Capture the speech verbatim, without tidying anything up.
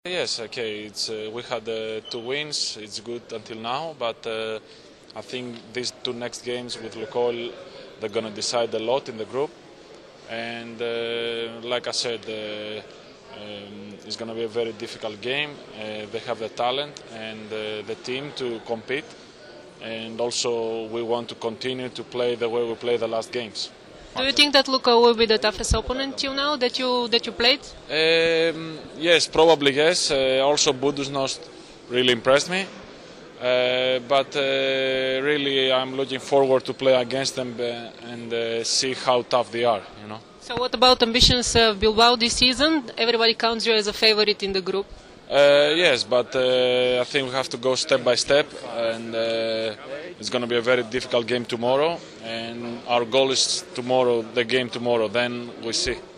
Yes, okay. It's uh, we had uh, two wins. It's good until now, but uh, I think these two next games with Lukoil, they're gonna decide a lot in the group. And uh, like I said, uh, um, it's gonna be a very difficult game. Uh, they have the talent and uh, the team to compete, and also we want to continue to play the way we played the last games. Do you think that Lukoil will be the toughest opponent till now that you that you played? Um, yes, probably yes. Uh, also, Budućnost really impressed me. Uh, but uh, really, I'm looking forward to play against them uh, and uh, see how tough they are. You know. So, what about ambitions of Bilbao this season? Everybody counts you as a favorite in the group. Uh, yes, but uh, I think we have to go step by step, and uh, it's going to be a very difficult game tomorrow. And our goal is tomorrow, the game tomorrow. Then we see.